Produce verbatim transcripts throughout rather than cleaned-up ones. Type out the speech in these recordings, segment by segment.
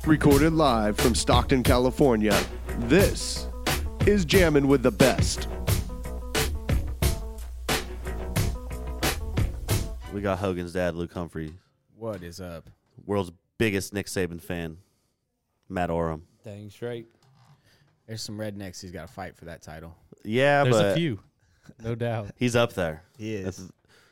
Recorded live from Stockton, California, this is Jammin' with the Best. We got Hogan's dad, Luke Humphrey, What is up? world's biggest Nick Saban fan, Matt Oram. Dang straight. There's some rednecks he's got to fight for that title. Yeah, There's but a few, no doubt. he's up there. He is. That's-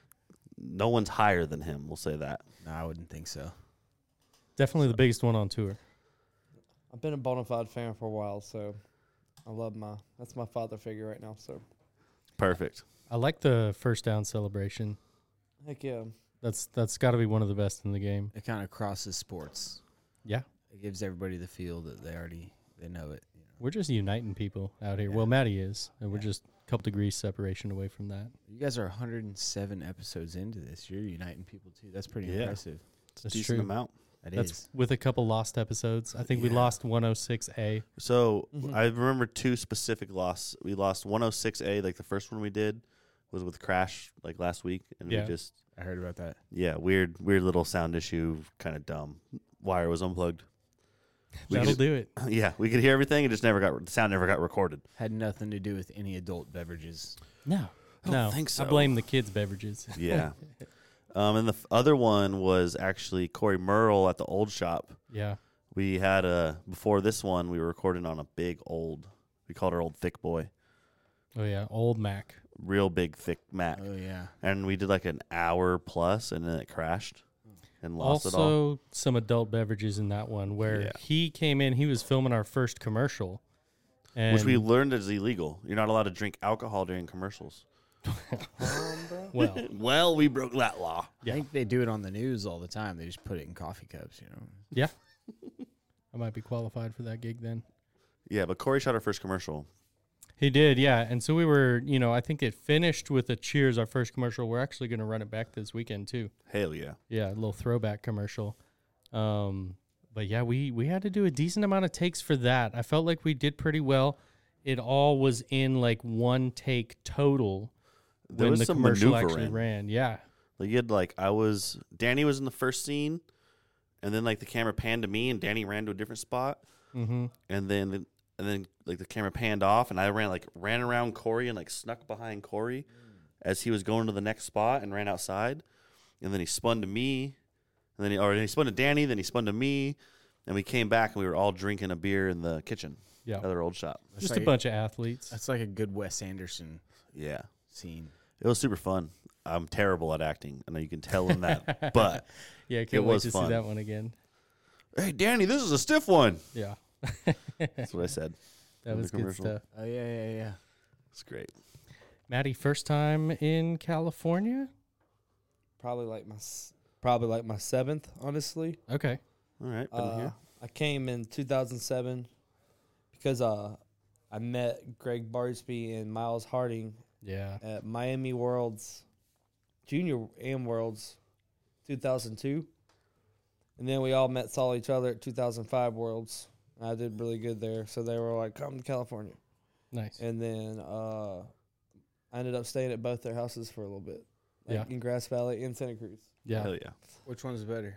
no one's higher than him, we'll say that. No, I wouldn't think so. Definitely the biggest one on tour. I've been a bona fide fan for a while, so I love my, that's my father figure right now, so. Perfect. I like the first down celebration. Heck yeah. That's that's got to be one of the best in the game. It kind of crosses sports. Yeah, It gives everybody the feel that they already they know it. You know? we're just uniting people out here. Yeah. Well, Maddie is, and we're Yeah. just a couple degrees separation away from that. You guys are one hundred seven episodes into this. You're uniting people too. That's pretty Yeah. impressive. It's a That's decent true. amount. That That's is. with a couple lost episodes. I think we Yeah. lost one oh six A. So Mhm. I remember two specific losses. We lost one oh six A, like the first one we did was with Crash, like last week. And Yeah. we just, I heard about that. yeah, weird, weird little sound issue, kind of dumb. Wire was unplugged. We That'll could- do it. Yeah, we could hear everything. It just never got, the sound never got recorded. Had nothing to do with any adult beverages. No, I don't no. think so. I blame the kids' beverages. Yeah. um, and the f- other one was actually Corey Merle at the old shop. Yeah, We had a, before this one, we were recording on a big old, we called our old thick boy, oh yeah, old Mac. real big thick Mac. Oh yeah. And we did like an hour plus and then it crashed and lost it all. Also, some adult beverages in that one where Yeah. he came in. He was filming our first commercial, and Which we learned is illegal. You're not allowed to drink alcohol during commercials. Um, bro. well, Well, we broke that law. Yeah. I think they do it on the news all the time. They just put it in coffee cups, you know. yeah, I might be qualified for that gig then. Yeah, but Corey shot our first commercial. He did, yeah. And so we were, you know, I think it finished with a Cheers, our first commercial. We're actually going to run it back this weekend too. Hell yeah. Yeah, a little throwback commercial. Um, but yeah, we we had to do a decent amount of takes for that. I felt like we did pretty well. It all was in like one take total There when was the some commercial actually maneuvering. ran. Yeah, Like you had like, I was, Danny was in the first scene and then like the camera panned to me and Danny ran to a different spot. mm-hmm. And then, and then like the camera panned off and I ran like, ran around Corey and like snuck behind Corey as he was going to the next spot and ran outside. And then he spun to me and then he, or he spun to Danny, then he spun to me. And we came back and we were all drinking a beer in the kitchen. Yeah, Other old shop. That's just like a bunch of athletes. That's like a good Wes Anderson Yeah. scene. It was super fun. I'm terrible at acting. I know you can tell him that. But, Yeah, I it can't wait was to fun. see that one again. hey, Danny, this is a stiff one. Yeah, That's what I said. that In the was good commercial. stuff. Oh yeah, yeah, yeah. It's great. Maddie, first time in California? Probably like my, s- probably like my seventh, honestly. Okay. All right. Been Uh, here. I came in two thousand seven because uh, I met Greg Barsby and Miles Harding Yeah. at Miami Worlds, Junior and Worlds, two thousand two. And then we all met, saw each other at two thousand five Worlds. I did really good there. So they were like, come to California. Nice. And then uh, I ended up staying at both their houses for a little bit. Like Yeah. in Grass Valley and Santa Cruz. Yeah. Hell yeah. Which one's better?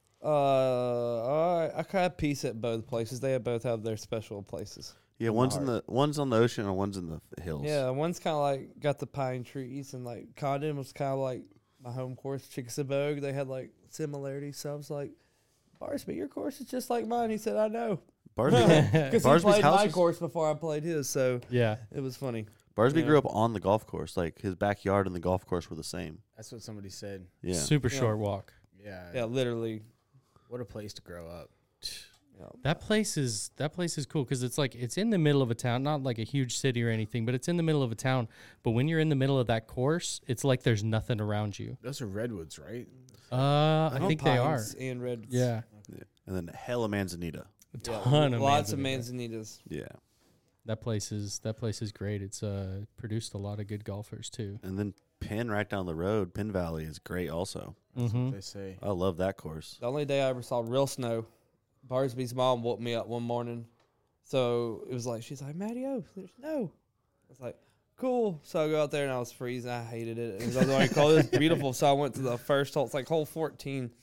Uh, I, I kind of peace at both places. They both have their special places. Yeah, one's in the one's on the ocean and one's in the f- hills. Yeah, one's kind of like got the pine trees, and like Condon was kind of like my home course. Chickasaw, they had like similarities. So I was like, Barsby, your course is just like mine. He said, I know. Barsby, Because he Barsby's played house my is- course before I played his, so Yeah. it was funny. Barsby Yeah. grew up on the golf course. Like his backyard and the golf course were the same. That's what somebody said. Yeah. Super Yeah. short walk. Yeah. Yeah, literally. What a place to grow up. Yeah. That place is that place is cool because it's like it's in the middle of a town, not like a huge city or anything, but it's in the middle of a town. But when you're in the middle of that course, it's like there's nothing around you. Those are redwoods, right? Uh, I Home think they are. pines and reds. Yeah, Yeah. And then hella Manzanita. a Yeah, ton of lots of manzanita. manzanitas. Yeah. That place is that place is great. It's uh produced a lot of good golfers too. And then Penn right down the road, Penn Valley is great also. That's Mhm. what they say. I love that course. The only day I ever saw real snow, Barsby's mom woke me up one morning. So it was like, she's like, Matty, oh, there's snow. I was like, cool. So I go out there and I was freezing. I hated it. It was the only cold. It was beautiful. So I went to the first hole. It's like hole fourteen.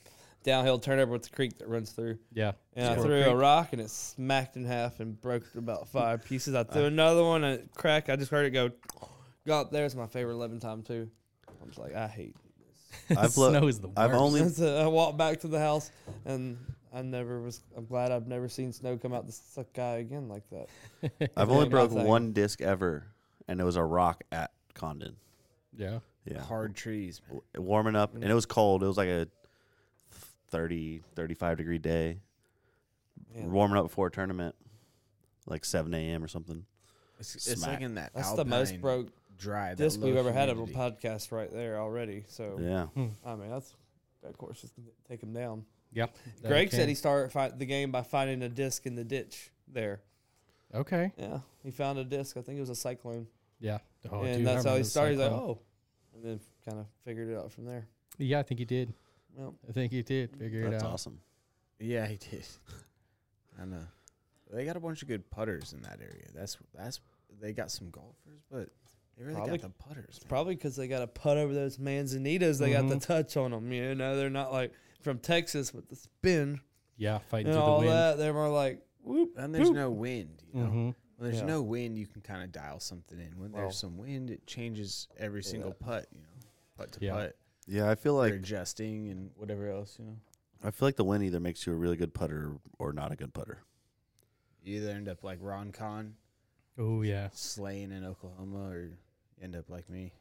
downhill turnover with the creek that runs through. Yeah. And I Squirrel threw a Creek. rock and it smacked in half and broke about five pieces. I threw another one and it cracked. I just heard it go. Got up there. It's my favorite eleven time too. I was like, I hate I've lo- Snow is the worst. I've only this. So I walked back to the house and I never was. I'm glad I've never seen snow come out the sky again like that. I've only Yeah, broke nothing. one disc ever, and it was a rock at Condon. Yeah. Yeah, Hard trees, man. W- warming up, and it was cold. It was like a thirty, thirty-five degree day. Man, Warming up before a tournament, like seven a.m. or something. It's, it's Smack. like in that that's Alpine the most broke dry. that disc we've low ever had of a humidity. podcast right there already. So Yeah, I mean, that's of course just take him down. Yep. that Greg can. said he started fight the game by finding a disc in the ditch there. Okay. Yeah, he found a disc. I think it was a cyclone, Yeah. Oh, and dude, I that's how remember he the started. He's like, cyclone. oh, and then kind of figured it out from there. Yeah, I think he did. Well, I think he did figure that's it out. awesome. Yeah, he did. I know. They got a bunch of good putters in that area. That's that's they got some golfers, but they really Probably- got the putters. it's man. probably because they got to putt over those Manzanitas. They got the Mhm. touch on them. You know, they're not like from Texas with the spin Yeah, fighting and through all the wind. that. They're more like whoop. And there's whoop. no wind. You know, Mm-hmm. when there's Yeah. no wind, you can kind of dial something in. When Well- there's some wind, it changes every single putt. You know, putt to Yeah. putt. Yeah, I feel Like like adjusting and whatever else. You know, I feel like the wind either makes you a really good putter or not a good putter. you either end up like Ron Kahn Oh yeah. slaying in Oklahoma, or you end up like me.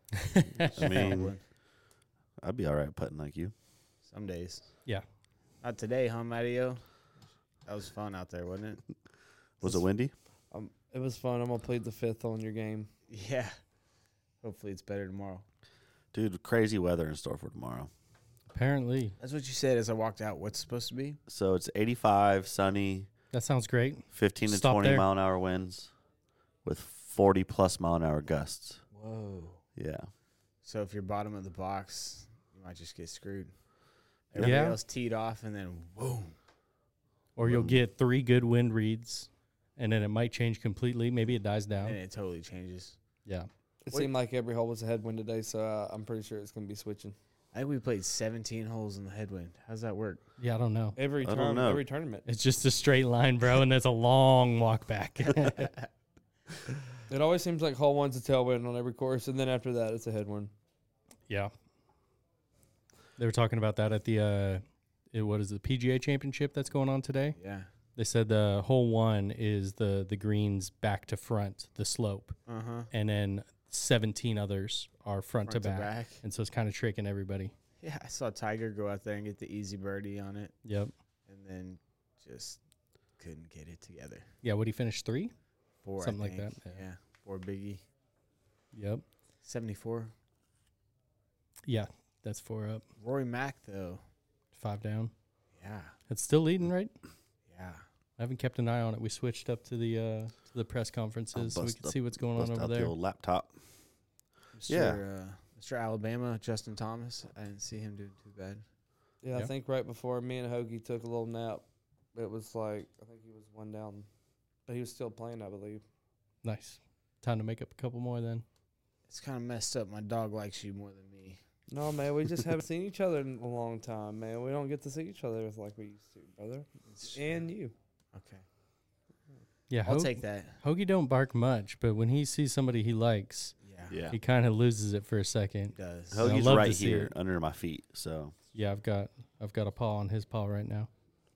I mean, Struggling I'd be all right putting like you. some days. Yeah. Not today, huh, Matteo? That was fun out there, wasn't it? Was it windy? Um, it was fun. I'm gonna plead the fifth on your game. Yeah. Hopefully it's better tomorrow. Dude, crazy weather in store for tomorrow. Apparently, That's what you said as I walked out. What's it supposed to be? So it's eighty-five, sunny, that sounds great. fifteen to Stop twenty there. mile an hour winds with forty plus mile an hour gusts. Whoa. Yeah. So if you're bottom of the box, you might just get screwed. Everybody Yeah. else teed off, and then boom. Or you'll Mm. get three good wind reads, and then it might change completely. Maybe it dies down. And it totally changes. Yeah. It Wait. seemed like every hole was a headwind today, so uh, I'm pretty sure it's gonna be switching I think we played seventeen holes in the headwind. How's that work? Yeah, I don't know. every I don't turn, know. every tournament. It's just a straight line, bro, and there's a long walk back. It always seems like hole one's a tailwind on every course, and then after that, it's a headwind. Yeah. They were talking about that at the uh it, what is it, the P G A championship that's going on today. Yeah. They said the hole one is the the greens back to front, the slope, Uh huh. and then seventeen others are front, Front to, back. And so it's kind of tricking everybody. Yeah, I saw Tiger go out there and get the easy birdie on it, Yep. and then just couldn't get it together. Yeah, would he finish three? Four, I Something like think. that, yeah. Yeah. Four biggie. Yep. seventy-four. Yeah, that's four up, Rory Mack, though. five down. Yeah. It's still leading, right? Yeah. I haven't kept an eye on it. We switched up to the uh, to the press conferences so we bust could up- see what's going Bust on out over the there. old laptop. Mister Yeah. Uh, Mister Alabama, Justin Thomas. I didn't see him doing too bad. Yeah, I Yep. think right before me and Hoagie took a little nap, it was like I think he was one down, but he was still playing, I believe. Nice. Time to make up a couple more then. It's kind of messed up. My dog likes you more than me. No, man, we just haven't seen each other in a long time, man. We don't get to see each other like we used to, brother. It's true. And you. Okay. Yeah, I'll Ho- take that. Hoagie don't bark much, but when he sees somebody he likes, Yeah. Yeah. he kind of loses it for a He second. does. Ho- Hoagie's love to right see here it. under my feet. So Yeah, I've got I've got a paw on his paw right now.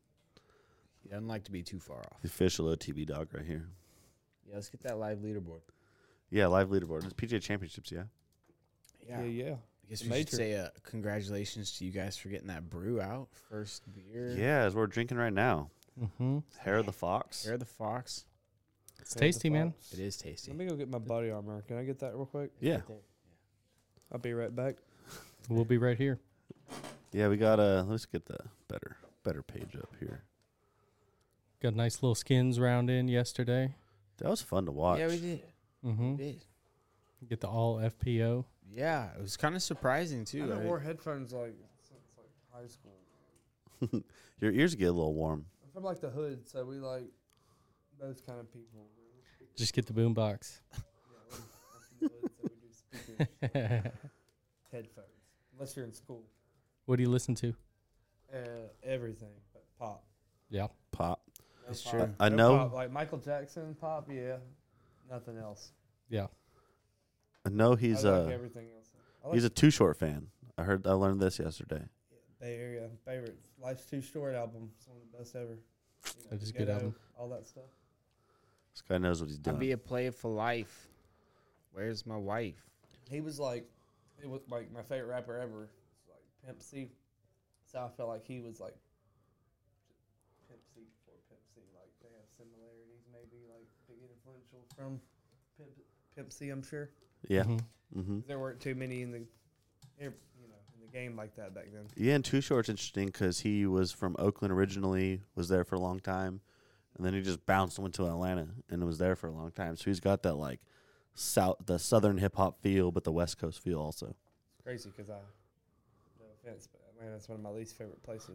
He doesn't like to be too far off. the official O T B dog right here. Yeah, let's get that live leaderboard. Yeah, live leaderboard. It's P G A Championships, yeah. Yeah, yeah. I guess The we major. should say uh, congratulations to you guys for getting that brew out. First beer. Yeah, as we're drinking right now. Mm-hmm. Hair of the Fox. Hair of the Fox. It's tasty, man. It is tasty. Let me go get my body armor. Can I get that real quick? Yeah. Right there. I'll be right back. We'll be right here. Yeah, we got to let's get the better better page up here. Got nice little skins round in yesterday. That was fun to watch. Yeah, we did. Mm-hmm. We did. Get the all F P O. Yeah, it was kind of surprising I too. haven't I- wore headphones like since like high school. Your ears get a little warm. I'm from like the hood, so we like those kind of people. Just get the boom box. Yeah, we're, I'm from the hood, so we do speakers, headphones. Unless you're in school. What do you listen to? uh, everything but pop. Yeah. Pop. No It's pop. true. I No know. pop. Like Michael Jackson pop, yeah. Nothing else. Yeah. I know he's I like a everything else. I like he's a Too Short fan. I heard. I learned this yesterday. Bay Area favorite. Life's Too Short album. It's one of the best ever. You know, That is a good Ghetto, album. All that stuff. This guy knows what he's I'd doing. be a player for life. Where's my wife? He was like, it was like my favorite rapper ever. It's like Pimp C. So I felt like he was like Pimp C before Pimp C. Like they have similarities, maybe like big influential from Pimp, Pimp C. I'm sure yeah. Mhm. Mm-hmm. there weren't too many in the, you know, in the game like that back then. Yeah, and Too Short's interesting because he was from Oakland originally, was there for a long time, and then he just bounced and went to Atlanta and was there for a long time. So he's got that like south, the southern hip hop feel, but the West Coast feel also. It's crazy because I, no offense, but Atlanta's one of my least favorite places.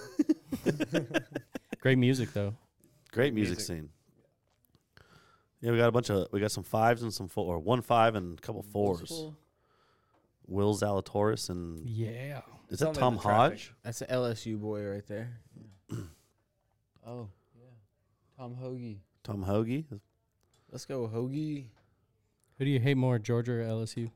Great music though. Great music, music. scene. Yeah, we got a bunch of we got some fives and some four, or one five and a couple fours. Will Zalatoris and Yeah. is Tell that me Tom the traffic. Hodge? That's an L S U boy right there. Oh, yeah. Tom Hoagie. Tom Hoagie. Let's go, Hoagie. Who do you hate more, Georgia or L S U?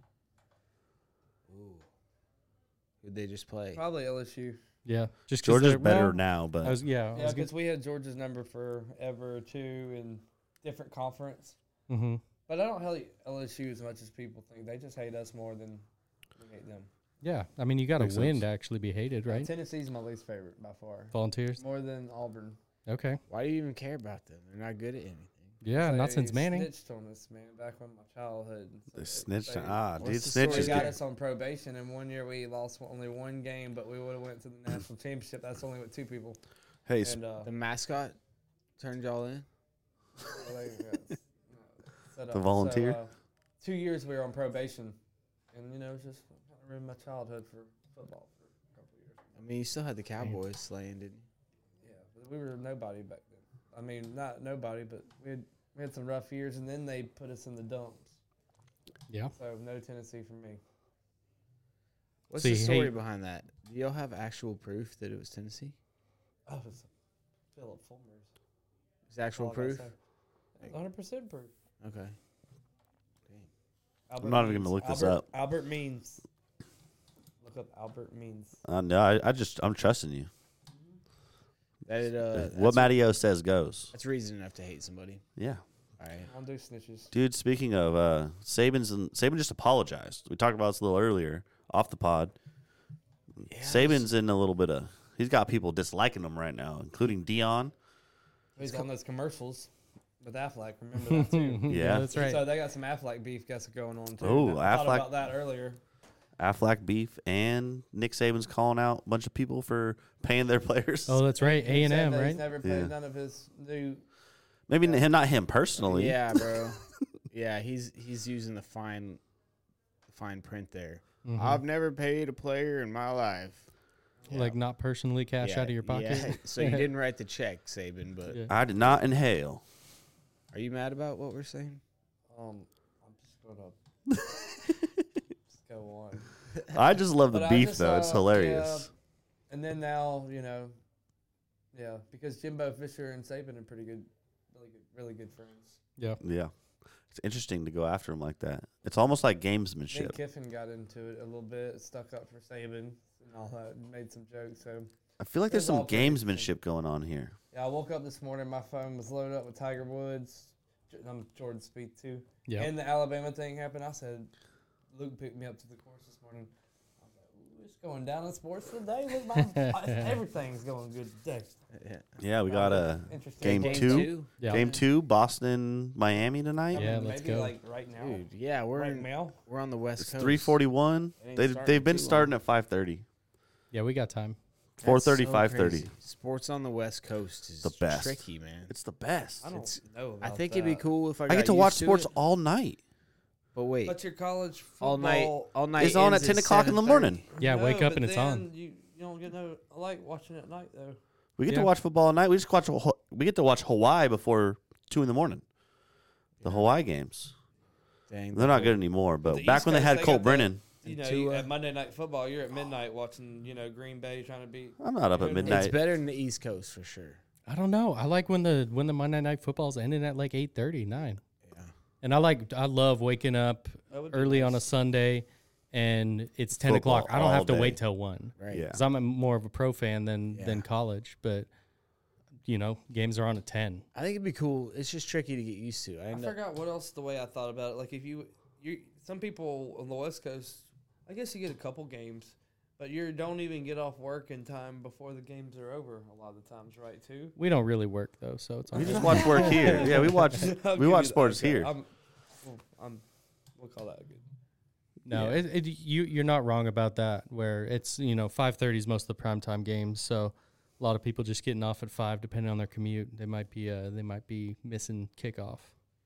Ooh. Who'd they just play? Probably L S U. Yeah. Just 'cause Georgia's they're- better well, now, but I was, yeah. I Yeah, was gonna- because we had Georgia's number forever too in different conference. Mhm. But I don't hate L S U as much as people think. They just hate us more than we hate them. Yeah. I mean, you got to Makes win sense. to actually be hated, right? Tennessee's my least favorite by far. Volunteers. More than Auburn. Okay. Why do you even care about them? They're not good at anything. Yeah. Not They since Manning. snitched on us, man, back when my childhood. they So snitched. they- Ah, What's dude, the snitch story? They is got good. us on probation, and one year we lost only one game, but we would have went to the national championship. That's only with two people. Hey, s- And uh, The mascot turned y'all in? well, they got, uh, set The up. volunteer? So, uh, two years we were on probation, and you know, it just kind of ruined my childhood for football for a couple of years. I mean, you still had the Cowboys slaying, didn't you? Yeah, but we were nobody back then. I mean, not nobody, but we had we had some rough years, and then they put us in the dumps. Yeah. So no Tennessee for me. What's So the you story hate- behind that? Do y'all have actual proof that it was Tennessee? Oh, it's Philip Fulmer's. Is actual proof? one hundred percent proof. Okay. Albert not even Means. gonna look this Albert- up. Albert Means. Look up Albert Means. uh, no, I, I just I'm trusting you. That uh, what that's, Matty O says goes. that's reason enough to hate somebody. Yeah. All right. I'll do snitches. Dude, speaking of uh, Saban's, and Saban just apologized. We talked about this a little earlier off the pod. Yeah, Saban's in a little bit of. He's got people disliking him right now, including Dion. He's on those commercials with Affleck. Remember that too. Yeah. That's right. So they got some Affleck beef got going on too. Oh, I thought Affleck- about that earlier. Aflac beef and Nick Saban's calling out a bunch of people for paying their players. Oh, that's right. He A and said M, that right? He's never paid Yeah. none of his new. Maybe him, not him personally. Yeah, bro. yeah, he's he's using the fine, the fine print there. Mhm. I've never paid a player in my life. Like not personally cash Yeah, out of your pocket. Yeah. So you didn't write the check, Saban, but Yeah. I did not inhale. are you mad about what we're saying? Um, I'm just gonna just go on. I just love the But I beef just, though. It's uh, hilarious. yeah, and then now, you know, yeah, because Jimbo Fisher and Saban are pretty good, really good, really good friends. Yeah. Yeah. It's interesting to go after him like that. It's almost like Nick gamesmanship. Kiffin got into it a little bit, stuck up for Saban and all that, and made some jokes. So I feel like there's It's some all pretty gamesmanship going on here. yeah, I woke up this morning, my phone was loaded up with Tiger Woods. J- I'm Jordan Spieth too. Yeah. And the Alabama thing happened. I said, Luke picked me up to the course this morning. I was like, ooh, it's going down in sports today. Look, my, everything's going good today. Yeah. Yeah, we got a Interesting. game two. Yeah. game two, Boston, Miami tonight. Yeah, maybe let's go. like right now. Dude, yeah, we're right in, now. we're on the West It's Coast. three forty-one. It ain't They starting they've been too long. starting at five thirty. Yeah, we got time. That's four thirty, so five thirty. crazy. Sports on the West Coast is The best. tricky, man. It's the best. I don't It's- know. I About think it'd be that. cool if I, I got get to used watch sports it, all night. but wait, But your college football all night, all night It's on ends at ten o'clock in the morning. Yeah, No, wake up but and it's then on. You, you don't get no. I like watching it at night though. We get Yeah. to watch football at night. We just watch. Ho- We get to watch Hawaii before two in the morning. The Hawaii games. Dang, They're not good anymore. But The back East when they Coast, had they Colt got the- Brennan, You And know, you, Tua- at Monday Night Football, you're at midnight watching, you know, Green Bay trying to beat. I'm not up at It's midnight. It's better than the East Coast for sure. I don't know. I like when the when the Monday night football's ending at like eight thirty, nine. Yeah. And I like I love waking up That would be early on a nice. Sunday, and it's ten Football o'clock. I don't all have to day. wait till one Right. Yeah. because I'm a, more of a pro fan than than Yeah. college. But you know, games are on at ten. I think it'd be cool. It's just tricky to get used to. I, I end up- forgot what else the way I thought about it. Like if you, you, some people on the West Coast, I guess you get a couple games, but you don't even get off work in time before the games are over. A lot of the times, right? Too. We don't really work though, so it's all We good. just watch work here. Yeah, we watch I'll we give watch you that. sports Okay, here. I'm, well, I'm, we'll call that good. No, Yeah. it, it, you you're not wrong about that. Where it's you know five thirty is most of the primetime games, so a lot of people just getting off at five, depending on their commute. They might be uh they might be missing kickoff,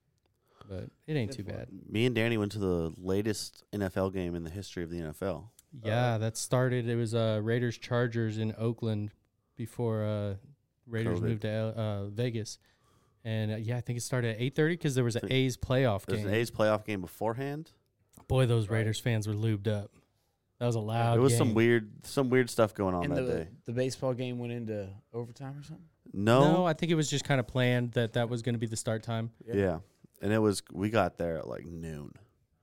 but it ain't too bad. Me and Danny went to the latest N F L game in the history of the N F L. Yeah, that started. It was uh Raiders Chargers in Oakland before uh Raiders COVID. moved to L- uh Vegas, and uh, yeah, I think it started at eight thirty because there was an Think- A's playoff There's game. an A's playoff game beforehand. Boy, those Right. Raiders fans were lubed up. That was a loud. There was game. some weird some weird stuff going on and that the, day. the baseball game went into overtime or something. No, No, I think it was just kind of planned that that was going to be the start time. yeah. And it was we got there at like noon.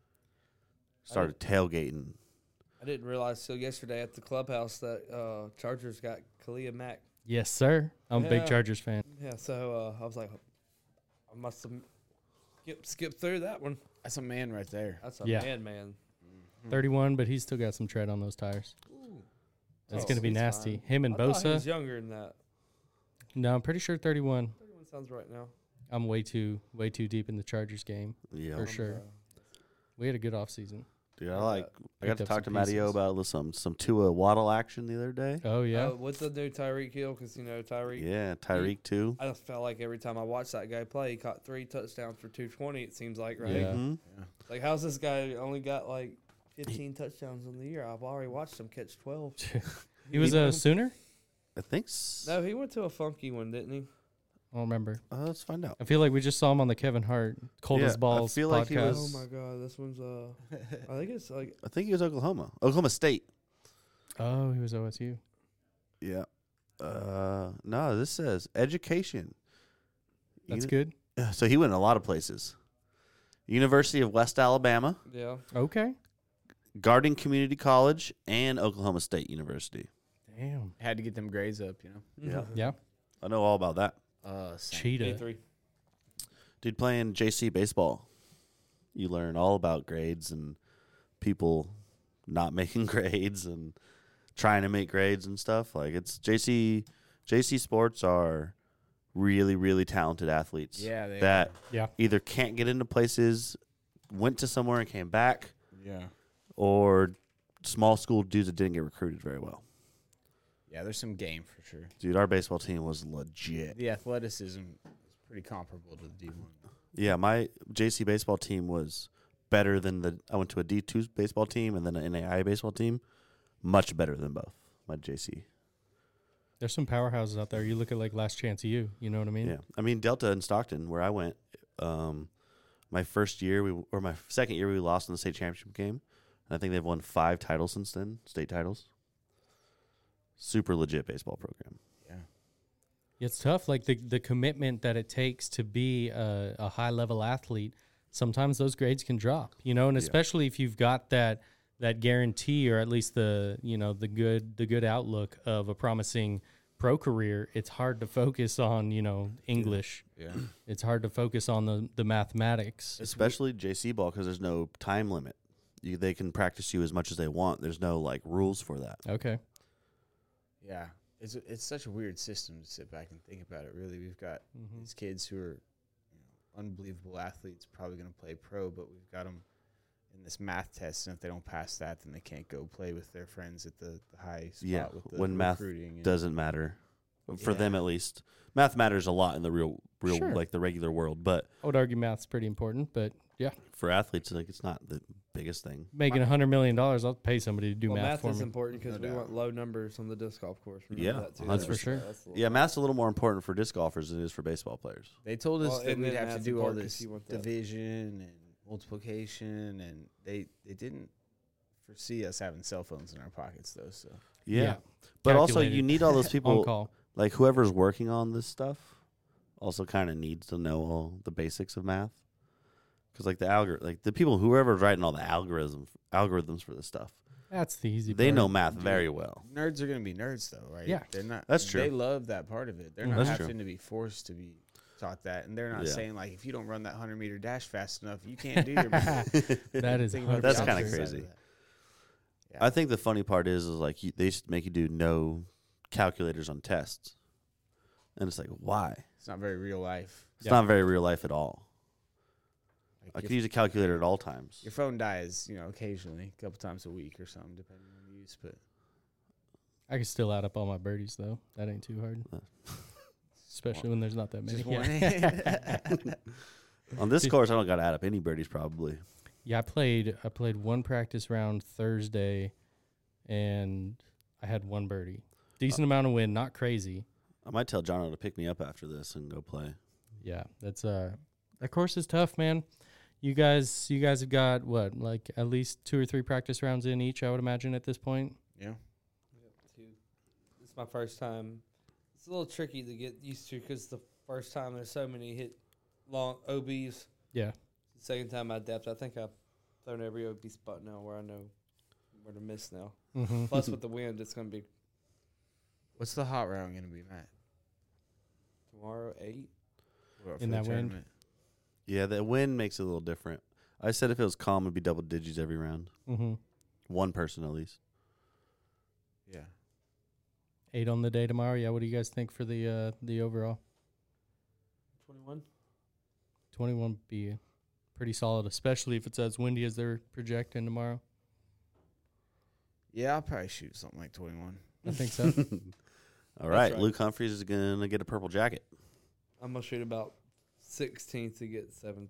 Started tailgating. I didn't realize till yesterday at the clubhouse that uh, Chargers got Khalil Mack. Yes, sir. I'm a big Yeah. Chargers fan. Yeah, so uh, I was like, I must have skip skip through that one. That's a man right there. That's a Yeah. man, man. thirty-one, but he's still got some tread on those tires. It's Oh, going to be he's nasty. fine. Him and I thought he Bosa. was younger than that. No, I'm pretty sure thirty-one. thirty-one sounds right now. I'm way too way too deep in the Chargers game. Yeah. For sure. We had a good offseason. Dude, I like I got Picked to up talk some to Matty O pieces. about some some Tua Waddle action the other day. Oh yeah. Uh, what's the new Tyreek Hill? Because you know Tyreek. Yeah, Tyreek too. I just felt like every time I watched that guy play, he caught three touchdowns for two twenty. It seems like right. Yeah. Mhm. Like how's this guy only got like fifteen touchdowns in the year? I've already watched him catch twelve. he was a Sooner? I think. S- No, he went to a funky one, didn't he? I don't remember. uh, let's find out. I feel like we just saw him on the Kevin Hart Cold Yeah, as I Balls feel like he podcast. was- Oh my god, this one's uh, I think it's like I think he was Oklahoma. Oklahoma State. Oh, he was O S U. Yeah. Uh, no, this says education. That's Uni- good. So he went a lot of places. University of West Alabama, yeah. Okay. Garding Community College, and Oklahoma State University. Damn. Had to get them grades up, you know. Yeah. Yeah. I know all about that. Uh, same. Cheetah. A three. Dude, playing J C baseball, you learn all about grades and people not making grades and trying to make grades and stuff. Like it's J C J C sports are really, really talented athletes. Yeah, they that Yeah. either can't get into places, went to somewhere and came back, Yeah. or small school dudes that didn't get recruited very well. Yeah, there's some game for sure. Dude, our baseball team was legit. The athleticism is pretty comparable to the D one. Yeah, my J C baseball team was better than the. I went to a D two baseball team and then an N A I A baseball team. Much better than both. My J C. There's some powerhouses out there. You look at like Last Chance U. You know what I mean? Yeah, I mean Delta and Stockton, where I went. Um, my first year, we or my second year, we lost in the state championship game. And I think they've won five titles since then, state titles. Super legit baseball program. Yeah. It's tough. Like the the commitment that it takes to be a, a high level athlete. Sometimes those grades can drop. You know, and Yeah. especially if you've got that that guarantee or at least the you know the good the good outlook of a promising pro career, it's hard to focus on you know English. Yeah. It's hard to focus on the the mathematics. Especially J C ball because there's no time limit. You, they can practice you as much as they want. There's no like rules for that. Okay. Yeah. It's it's such a weird system to sit back and think about it. Really, we've got Mhm. these kids who are you know, unbelievable athletes, probably going to play pro, but we've got them in this math test, and if they don't pass that, then they can't go play with their friends at the, the high spot Yeah, with the when math recruiting. and- Doesn't matter for them Yeah. at least. Math matters a lot in the real, real Sure. like the regular world, but I would argue math's pretty important, but yeah, for athletes, like it's not the biggest thing. making a hundred million dollars, I'll pay somebody to do well, math, math for is me. important because No we doubt. want low numbers on the disc golf course. Remember Yeah, that too. that's for sure. that's a little- Yeah, math's a little more important for disc golfers than it is for baseball players. They told us Well, that and we'd then have to math's do all important 'cause this you want that. division and multiplication, and they they didn't foresee us having cell phones in our pockets, though. So Yeah. Yeah. But also, Calculated. you need all those On people, call. like whoever's working on this stuff, also kind of needs to know all the basics of math. Because like the algor, like the people, whoever's writing all the algorithms, algorithms for this stuff, That's the easy they part. know math very well. nerds are gonna be nerds, though, right? Yeah. they're not. That's true. They love that part of it. They're Mhm. not That's having true. to be forced to be taught that, and they're not Yeah. saying like if you don't run that hundred meter dash fast enough, you can't do your math. That is Think about the That's one kinda hundred opposite percent. side crazy. of that. Yeah. I think the funny part is, is like you, they just make you do no calculators on tests, and it's like, why? It's not very real life. It's Yeah. not very real life at all. Like I your, can use a calculator at all times. your phone dies, you know, occasionally, a couple times a week or something, depending on use. But I can still add up all my birdies though. That ain't too hard. Uh, Especially when there's not that many. just one. Yeah. On this Dude. course, I don't got to add up any birdies probably. Yeah, I played I played one practice round Thursday and I had one birdie. Decent amount of wind, not crazy. I might tell Jono to pick me up after this and go play. Yeah, that's uh that course is tough, man. You guys you guys have got what, like at least two or three practice rounds in each, I would imagine at this point. Yeah. Two. It's my first time. It's a little tricky to get used to because the first time there's so many hit long O Bs. Yeah. The second time I adapt, I think I've thrown every O B spot now where I know where to miss now. Mm-hmm. Plus with the wind, it's going to be What's the hot round gonna be, Matt? tomorrow eight. What about In for the that wind? tournament? Yeah, the wind makes it a little different. I said if it was calm, it'd be double digits every round. Mm-hmm. One person at least. Yeah. Eight on the day tomorrow. Yeah, what do you guys think for the uh the overall? twenty-one. Twenty-one would be pretty solid, especially if it's as windy as they're projecting tomorrow. Yeah, I'll probably shoot something like twenty-one. I think so. All right, right. Luke Humphreys is going to get a purple jacket. I'm going to shoot about sixteenth to get seventh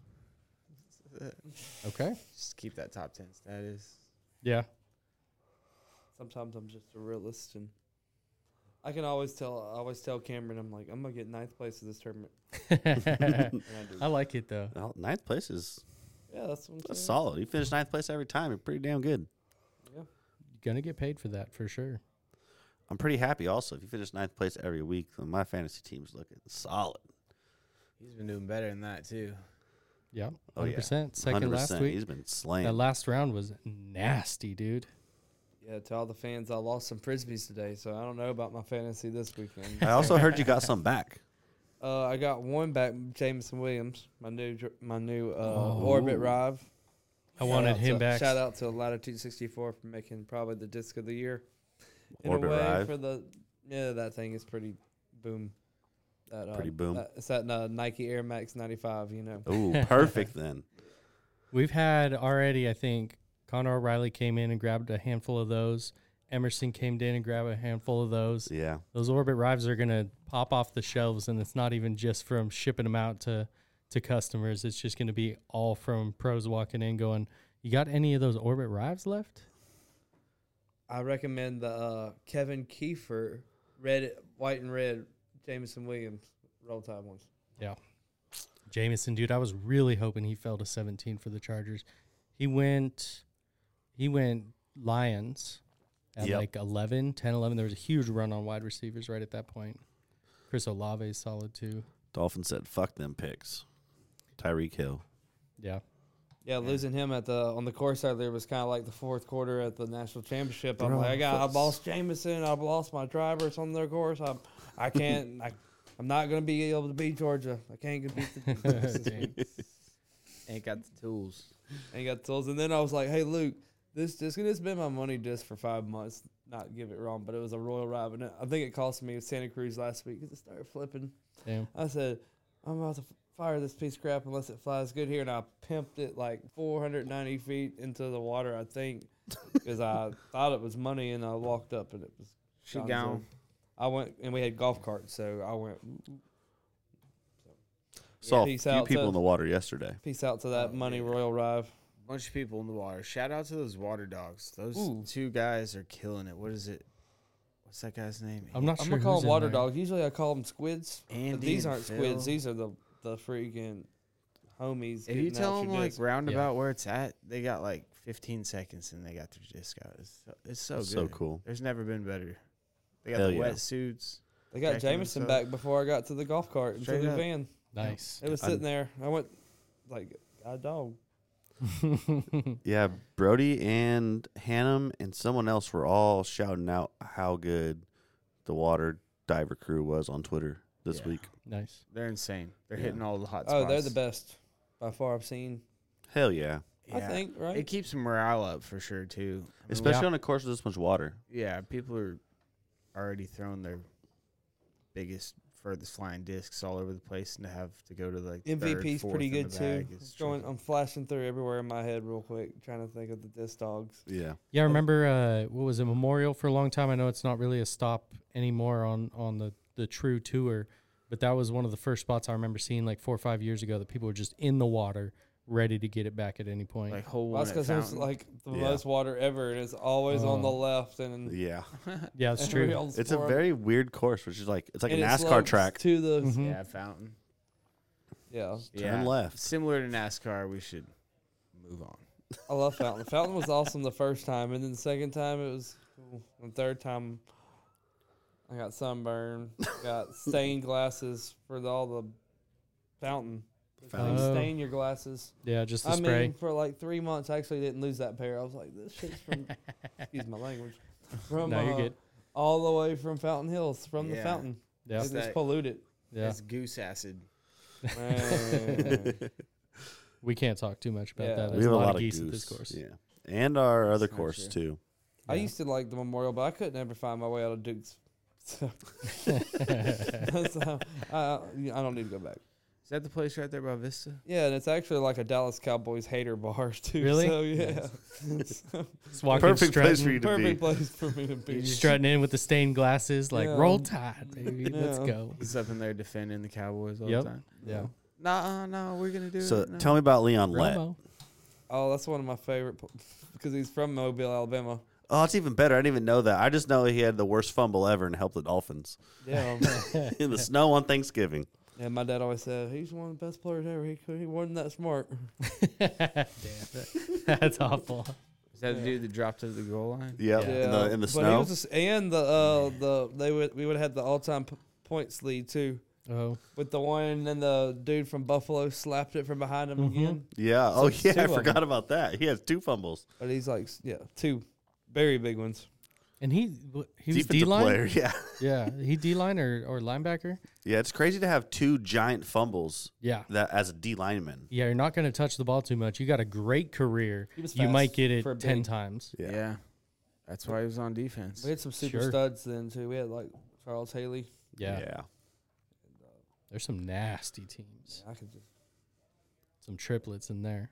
place. Okay. Just keep that top ten status. Yeah. Sometimes I'm just a realist, and I can always tell. I always tell Cameron, I'm like, I'm gonna get ninth place in this tournament. And I do. I like it though. Well, ninth place is Yeah, that's what I'm that's saying. solid. You finish ninth place every time. You're pretty damn good. Yeah. You're gonna get paid for that for sure. I'm pretty happy also. If you finish ninth place every week, then my fantasy team's looking solid. He's been doing better than that too. Yeah. Oh, one hundred yeah. percent. Second last week. He's been slaying. That last round was nasty, dude. Yeah, to all the fans, I lost some frisbees today, so I don't know about my fantasy this weekend. I also heard you got some back. Uh, I got one back, Jameson Williams, my new dr- my new uh, Oh. Orbit Rive. I Shout wanted out him to- back. Shout out to Latitude sixty-four for making probably the disc of the year. In Orbit a way, Rive. for the yeah, that thing is pretty boom. That uh, Pretty boom. That, it's that uh, Nike Air Max ninety-five. You know. Ooh, perfect then. We've had already, I think, Connor O'Reilly came in and grabbed a handful of those. Emerson came in and grabbed a handful of those. Yeah. Those Orbit Rives are going to pop off the shelves, and it's not even just from shipping them out to, to customers. It's just going to be all from pros walking in going, you got any of those Orbit Rives left? I recommend the uh, Kevin Kiefer red, white and red Jameson Williams roll tide ones. Yeah. Jameson, dude, I was really hoping he fell to seventeen for the Chargers. He went, he went Lions at Yep. like eleven, ten, eleven. There was a huge run on wide receivers right at that point. Chris Olave is solid too. Dolphin said, fuck them picks. Tyreek Hill. Yeah. Yeah, losing him at the on the course out there was kind of like the fourth quarter at the national championship. I'm Bro, like, I got, I that's- lost Jameson, I've lost my drivers on their course. I'm, I can't, I, I'm not gonna be able to beat Georgia. I can't get beat the Ain't got the tools. Ain't got the tools. And then I was like, hey Luke, this this gonna spend my money just for five months. Not give it wrong, but it was a Royal Rive, and I think it cost me Santa Cruz last week because it started flipping. Damn. I said, I'm about to fire this piece of crap unless it flies good here. And I pimped it like four hundred ninety feet into the water, I think, because I thought it was money. And I walked up and it was She Gonzo. gone. I went, and we had golf carts. So I went, Saw peace a few out people to- in the water yesterday. peace out to that Oh, money yeah. Royal Rive. Bunch of people in the water. Shout out to those water dogs. Those Ooh. two guys are killing it. What is it? What's that guy's name? I'm not I'm sure going to call who's them in water there. dogs. Usually I call them squids. Andy But these and aren't Phil. squids. These are the, the freaking homies. If you getting tell out them your like disc. roundabout where it's at, they got like fifteen seconds and they got their disc out. It's so, it's so That's good. so cool. There's never been better. They got Hell the yeah. wetsuits. They got Checking Jameson themselves. back before I got to the golf cart and to Straight the up. van. Nice. It was I'm- sitting there. I went like a dog. Yeah, Brody and Hannum and someone else were all shouting out how good the water diver crew was on Twitter this Yeah. week. Nice. They're insane. They're Yeah. hitting all the hot Oh, spots. they're the best by far I've seen. Hell yeah. I Yeah. think right. It keeps morale up for sure too. I mean, Especially Yeah. on a course with this much water. yeah, people are already throwing their biggest, furthest flying discs all over the place, and to have to go to like M V third, P's fourth pretty in good the too. bag I'm, is going, tricky. I'm flashing through everywhere in my head real quick, trying to think of the disc dogs. Yeah. Yeah, I remember uh, what was it, Memorial for a long time. I know it's not really a stop anymore on on the the true tour, but that was one of the first spots I remember seeing like four or five years ago that people were just in the water, ready to get it back at any point. Like whole Well, one that's at because there's Fountain. like the Yeah. most water ever, and it's always on the Oh. left. And Yeah. yeah, it's every true. old It's a sport. very weird course, which is like it's like and a it NASCAR slopes track. to the Mhm. yeah, Fountain. yeah. Turn left. Similar to NASCAR, we should move on. I love Fountain. Fountain was awesome the first time, and then the second time it was cool. The third time, I got sunburn, got stained glasses for the, all the Fountain. Fountain. They Oh. stain your glasses. Yeah, just the I spray. mean, for like three months, I actually didn't lose that pair. I was like, this shit's from, excuse my language, from No, you're uh, good. all the way from Fountain Hills, from the Yeah. fountain. Yeah, It's that- polluted. yeah. It's goose acid. Man. We can't talk too much about Yeah. that. We There's have a a lot lot of of geese goose. at this course. Yeah. And our other That's not course true. too. I Yeah. used to like the Memorial, but I could never find my way out of Duke's. So, so, I, I don't need to go back. Is that the place right there by Vista? Yeah, and it's actually like a Dallas Cowboys hater bar too. Really? So yeah, So, Just walking, Perfect place for strutting, you to perfect be. place for me to be. strutting in with the stained glasses, like Yeah. roll tide, baby. Let's Yeah. go. He's up in there defending the Cowboys all Yep. the time. Yeah. No, no, we're gonna do So it. No. tell me about Leon Lett. Romo. Oh, that's one of my favorite pl- because he's from Mobile, Alabama. Oh, it's even better. I didn't even know that. I just know he had the worst fumble ever and helped the Dolphins Yeah, in the snow on Thanksgiving. yeah. My dad always said he's one of the best players ever. He could- he wasn't that smart. Damn, that's awful. Is that the Yeah. dude that dropped to the goal line? Yep. Yeah, In the in the but he snow. was just, and the uh the they would we would have had the all time p- points lead too. Oh, With the one, and then the dude from Buffalo slapped it from behind him Mhm. again. Yeah. Oh So yeah. two I of 'em. forgot about that. He has two fumbles. But he's like, yeah, two very big ones. and he w- he was D Defensive line. player. Yeah. Yeah, he D line or, or linebacker. Yeah. It's crazy to have two giant fumbles Yeah, that as a D lineman. yeah. You're not going to touch the ball too much. You got a great career. He was You fast might get it for a ten big. times. Yeah. Yeah. That's why he was on defense. We had some super Sure. studs then too. We had like Charles Haley. Yeah, Yeah. there's some nasty teams. I could just Some triplets in there.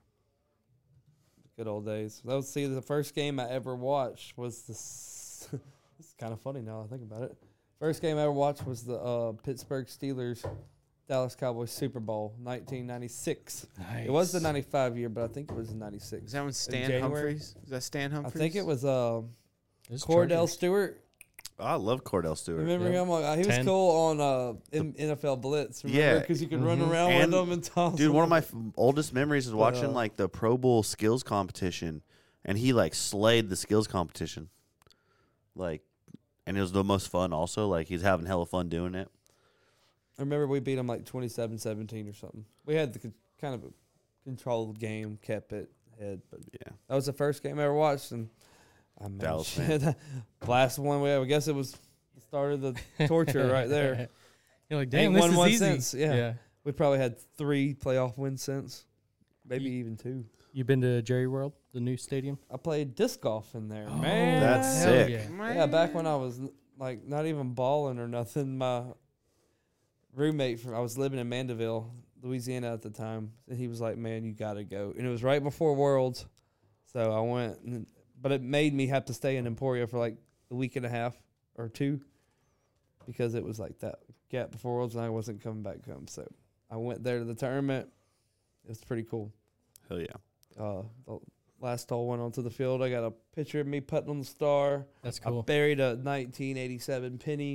good old days. That was see the first game I ever watched was this. This is kind of funny now I think about it. First game I ever watched was the uh, Pittsburgh Steelers Dallas Cowboys Super Bowl nineteen ninety-six. Nice. It was the ninety-five year, but I think it was the ninety-six. Is that when Stan January? Humphries? Is that Stan I Humphries? think it was uh, There's Cordell Chargers. Stewart. Oh, I love Cordell Stewart. Remember Yep. him? Like, he was ten. cool on uh, in N F L Blitz. Remember? Yeah. Because you could run Mhm. around And, with them and toss Dude, them. one of my f- oldest memories is But, watching uh, like the Pro Bowl skills competition, and he like slayed the skills competition, like, and it was the most fun. Also, like he's having hella fun doing it. I remember we beat them like twenty-seven seventeen or something. We had the con- kind of a controlled game, kept it head, but Yeah, that was the first game I ever watched, and I mean, Dallas shit, last one we had. I guess it was the start of the torture right there. You're like, Ain't damn, this won is one easy. since, yeah. yeah. We probably had three playoff wins since, maybe Ye- even two. You been to Jerry World, the new stadium? I played disc golf in there, Oh, man. That's hell sick. Yeah. Yeah, back when I was n- like not even balling or nothing, my roommate from I was living in Mandeville, Louisiana at the time, and he was like, "Man, you gotta go." And it was right before Worlds, so I went. And, but it made me have to stay in Emporia for like a week and a half or two, because it was like that gap before Worlds, and I wasn't coming back home. So I went there to the tournament. It was pretty cool. hell yeah. Uh, the last hole went onto the field. I got a picture of me putting on the star. That's I cool. buried a nineteen eighty-seven penny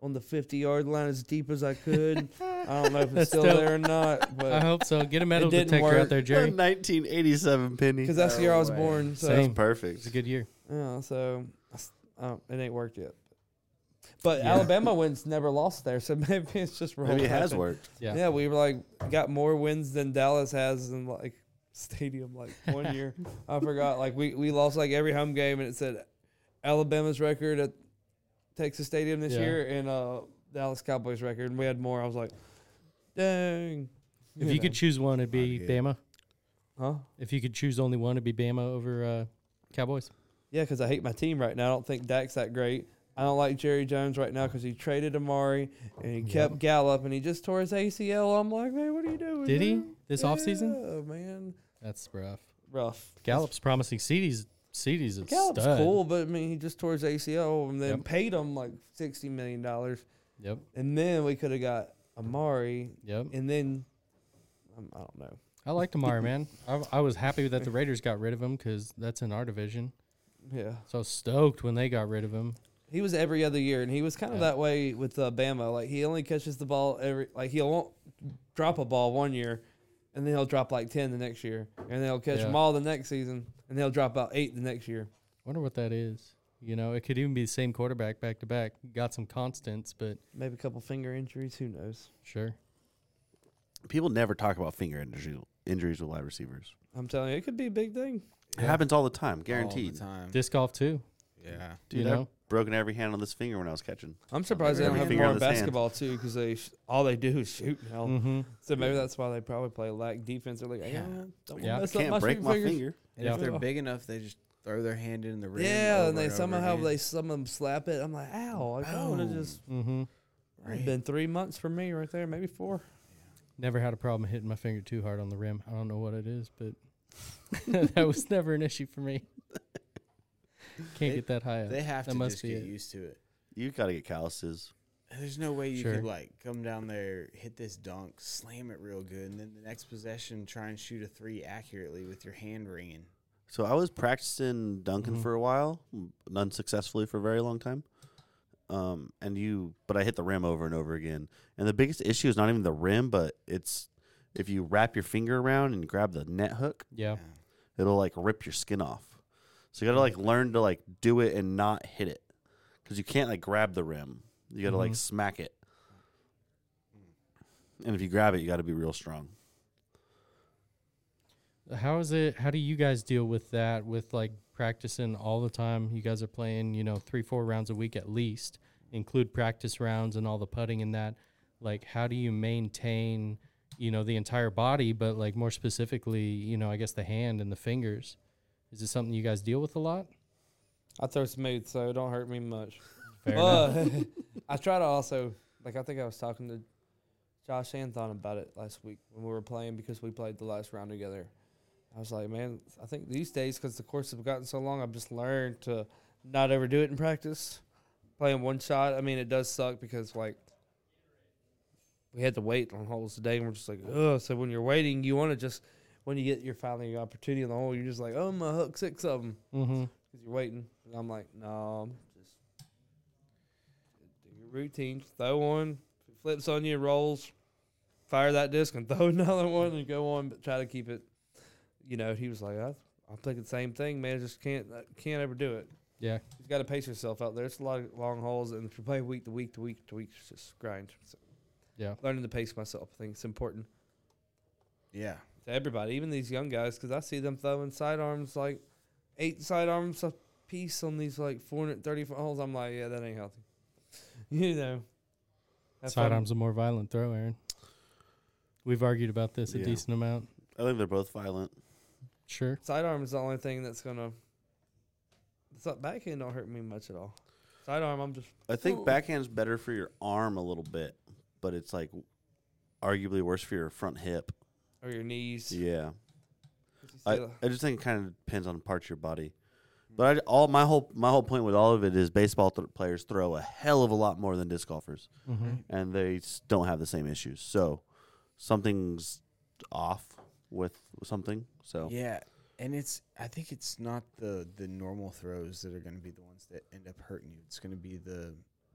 on the fifty-yard line as deep as I could. I don't know if it's That's still dope. there or not, I but hope so. Get a metal didn't detector work. out there, Jerry. nineteen eighty-seven penny. because that's the year I was No born. So Same. That's perfect. It's a good year. yeah, so I s- I don't- it ain't worked yet. But Yeah. Alabama wins never lost there, so maybe it's just wrong. Maybe it has happened. worked. Yeah. Yeah, we were like got more wins than Dallas has in like stadium like one year. I forgot. Like we, we lost like every home game and it said Alabama's record at Texas Stadium this Yeah. year and uh Dallas Cowboys record and we had more. I was like, dang. If you know. could choose one, it'd be Not good. Bama. Huh? If you could choose only one, it'd be Bama over uh, Cowboys. Yeah, because I hate my team right now. I don't think Dak's that great. I don't like Jerry Jones right now because he traded Amari and he kept Yep. Gallup and he just tore his A C L. I'm like, man, what are you doing? Did he man? this yeah, offseason? man. That's rough. Rough. Gallup's promising. CeeDee's CeeDee's a Gallup's stud. cool, but I mean, he just tore his A C L and then Yep. paid him like sixty million dollars. Yep. And then we could have got Amari, Yep. and then um, I don't know. I liked Amari, man. I, I was happy that the Raiders got rid of him because that's in our division. Yeah, So I was stoked when they got rid of him. he was every other year, and he was kind of Yeah. that way with uh, Bama. Like he only catches the ball every, like he'll won't drop a ball one year, and then he'll drop like ten the next year, and then he'll catch Yeah. them all the next season, and he'll drop about eight the next year. Wonder what that is. You know, it could even be the same quarterback back to back. Got some constants, but Maybe a couple finger injuries. Who knows? sure. People never talk about finger injury, injuries with wide receivers. I'm telling you, it could be a big thing. It happens all the time, All guaranteed. the time. Disc golf too. Yeah. Dude, you I've know? broken every hand on this finger when I was catching. I'm surprised they don't Every have finger more on in this hand. basketball too, because they sh- all they do is shoot now. Mm-hmm. So maybe that's why they probably play lack defense. They're like, yeah, Yeah. don't Yeah. mess up Can't my break shooting my fingers. finger. And Yeah. if they're big enough, they just throw their hand in the rim. Yeah, over and they over somehow again. they some of them slap it. I'm like, ow! Like, I would have Boom. just. Mm-hmm. It's Right. been three months for me right there, maybe four. Never had a problem hitting my finger too hard on the rim. I don't know what it is, but that was never an issue for me. Can't They- get that high up. They have That to must just be get it. used to it. You got to get calluses. There's no way you Sure. could like come down there, hit this dunk, slam it real good, and then the next possession try and shoot a three accurately with your hand ringing. So I was practicing dunking Mhm. for a while, unsuccessfully for a very long time. Um, and you, but I hit the rim over and over again. And the biggest issue is not even the rim, but it's if you wrap your finger around and grab the net hook, Yeah. it'll like rip your skin off. So you got to like learn to like do it and not hit it, because you can't like grab the rim. You got to like Mhm. smack it. And if you grab it, you got to be real strong. How is it? How do you guys deal with that? With like practicing all the time, you guys are playing, you know, three, four rounds a week at least. Include practice rounds and all the putting in that. Like, how do you maintain, you know, the entire body, but like more specifically, you know, I guess the hand and the fingers? Is this something you guys deal with a lot? I throw smooth, so it don't hurt me much. Fair enough. But I try to also, like, I think I was talking to Josh Anthon about it last week when we were playing because we played the last round together. I was like, man, I think these days, because the courses have gotten so long, I've just learned to not overdo it in practice. Playing one shot, I mean, it does suck because, like, we had to wait on holes today, and we're just like, ugh. So when you're waiting, you want to just, when you get your finally your opportunity on the hole, you're just like, oh, I'm going to hook six of them Mm-hmm. because you're waiting. And I'm like, no, I'm just do your routine. Throw one, if it flips on you, rolls, fire that disc, and throw another one and go on, but try to keep it. You know, he was like, I, I'm thinking the same thing, man. Just can't uh, can't ever do it. Yeah. You've got to pace yourself out there. It's a lot of long holes, and if you play week to week to week to week, it's just grind. So Yeah. learning to pace myself, I think it's important Yeah. to everybody, even these young guys, because I see them throwing sidearms like eight sidearms a piece on these like four hundred thirty foot holes. I'm like, yeah, that ain't healthy. You know, have fun. Sidearm's a more violent throw, Aaron. We've argued about this a Yeah. decent amount. I think they're both violent. Sure. Sidearm is the only thing that's gonna. It's not backhand. Don't hurt me much at all. Sidearm, I'm just. I think Ooh. backhand's better for your arm a little bit, but it's like arguably worse for your front hip. Or your knees. Yeah. 'Cause you I, still- I just think it kind of depends on parts of your body. But I, all my whole my whole point with all of it is baseball th- players throw a hell of a lot more than disc golfers, Mm-hmm. and they s- don't have the same issues. So something's off with something. So Yeah. And it's I think it's not the the normal throws that are going to be the ones that end up hurting you. It's going to be the